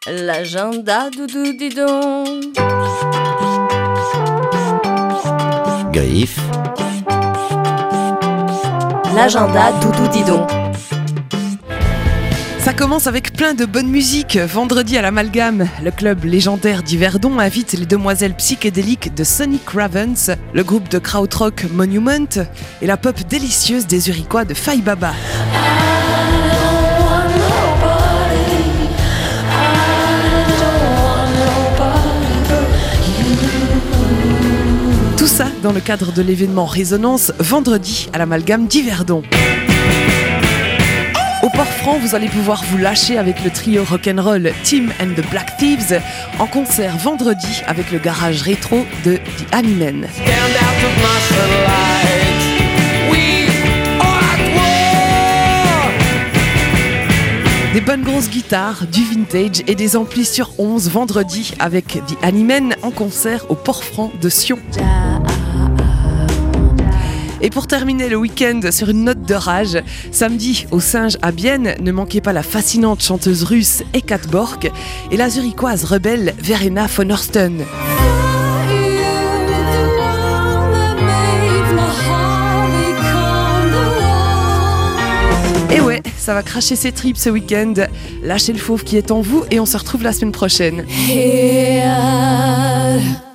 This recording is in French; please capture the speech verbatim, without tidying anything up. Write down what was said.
L'agenda doudou didon. Griffe. L'agenda doudou didon. Ça commence avec plein de bonne musique. Vendredi à l'Amalgame, le club légendaire d'Yverdon invite les demoiselles psychédéliques de Sonic Ravens, le groupe de krautrock Monument et la pop délicieuse des Uriquois de Faye Baba. Tout ça dans le cadre de l'événement Résonance, vendredi à l'Amalgame d'Yverdon. Au Port-Franc, vous allez pouvoir vous lâcher avec le trio rock'n'roll Tim and the Black Thieves en concert vendredi avec le garage rétro de The Animen. Des bonnes grosses guitares, du vintage et des amplis sur onze vendredi avec The Animen en concert au Port-Franc de Sion. Et pour terminer le week-end sur une note de rage, samedi au Singe à Bienne, ne manquez pas la fascinante chanteuse russe Ekat Bork et la zurichoise rebelle Verena von Orsten. Et ouais, ça va cracher ses tripes ce week-end. Lâchez le fauve qui est en vous et on se retrouve la semaine prochaine. Here.